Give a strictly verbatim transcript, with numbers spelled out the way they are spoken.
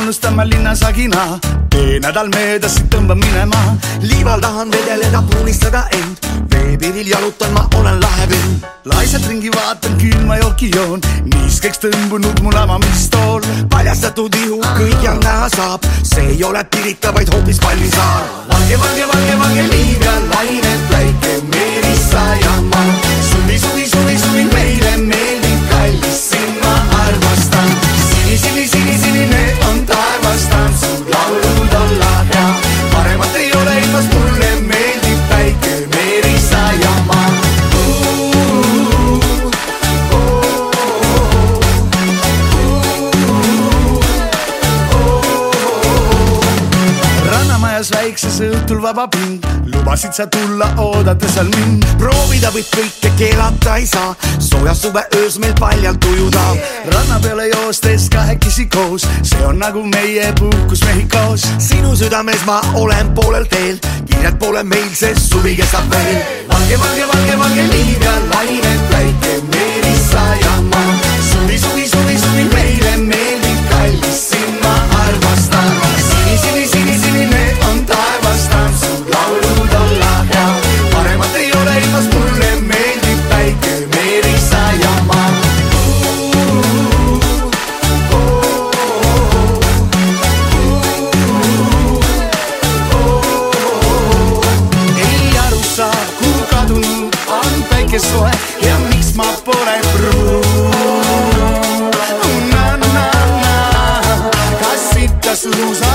unustan ma linnasagina. Tee nädal mööda siit tõmban minema. Liival tahan vedeleda, puunistada end. Veepiril jalutan, ma olen lahe vend. Laisalt ringi vaatan, külma jooki joon. Niiskeks tõmbunud mu lamamistool. Paljastatud ihu kõigil näha saab. See ei ole Pirita, vaid hoopis Pallisaar. Valge, valge, valge, valge liiv ja lained päike. Meerissa ja maa. Suvi, suvi, suvi, suvi meile meeldib kallis. Sind ma armastan. Sini, sini, sini, sinine on taevastan. Su laulud olla hea. Paremat ei ole ilmas, mulle meeldib päike. Meerissa ja maa. Väikses õhtul vaba ping. Lubasid sa tulla, oodata seal mind. Proovida võib kõike, keelata ei saa. Sooja suve öös meil paljalt ujuda. Ranna peale joostes kahekesi koos. See on nagu meie puhkus Mehhikos. Sinu südames ma olen poolel teel. Kiiret pole meil, see suvi kestab veel. Valge, valge, valge, valge liiv ja lained päike. Meerissa ja maa. Suvi, suvi, suvi, suvi meile meeldib kallis. Sind ma armastan. Sini, sini, sini, sinine on taevastan. Su laulud olla hea. Paremat ei ole ilmas, mulle meeldib päike. Meerissa ja maa. Ei aru saa, kuhu kadunud on päike soe. Ja miks ma pole pruun. Na, na, na. Kas ikka suusa